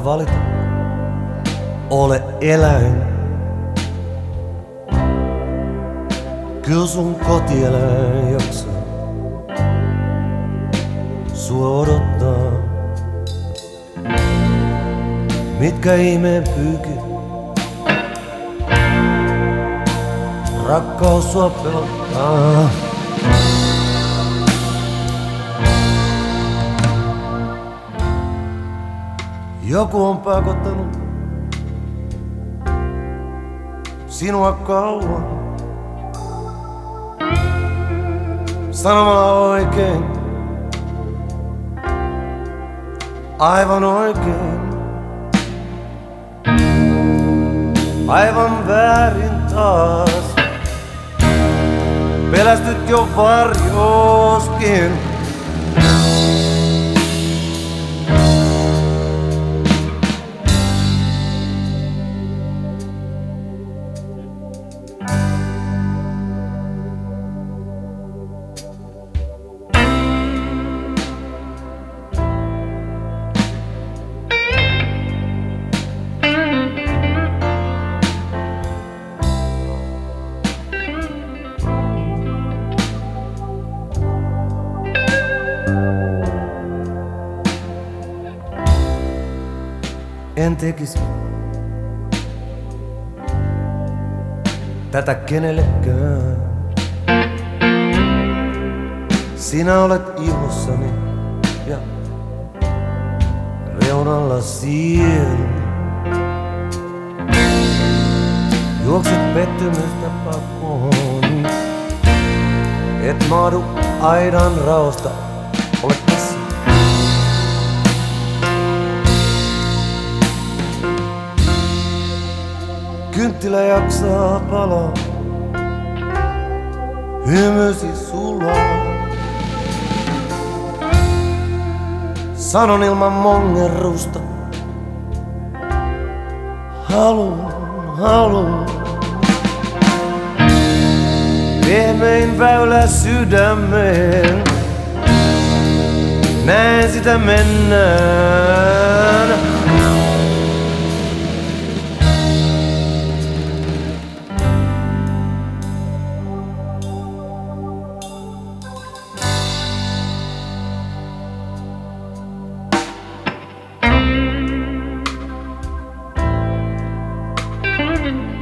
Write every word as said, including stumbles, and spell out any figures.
valita, ole eläin. Kyl sun kotieläin jaksaa sua odottaa. Mitkä ihmeen pyyki, rakkaus sua pelottaa. Joku on pakottanut sinua kauan sanomalla oikein, aivan oikein, aivan väärin taas. Pelästyt jo varjooskin. En tekisi tätä kenellekään. Sinä olet ihossani ja reunalla sielu. Juokset pettymystä pakoon, et maadu aidan raosta. Olet tässä. Kynttilä jaksaa palaa, hymysi sulaa. Sanon ilman mongerrusta, halun, halun. Pehmein väylä sydämeen, näen sitä mennään. Mm-hmm.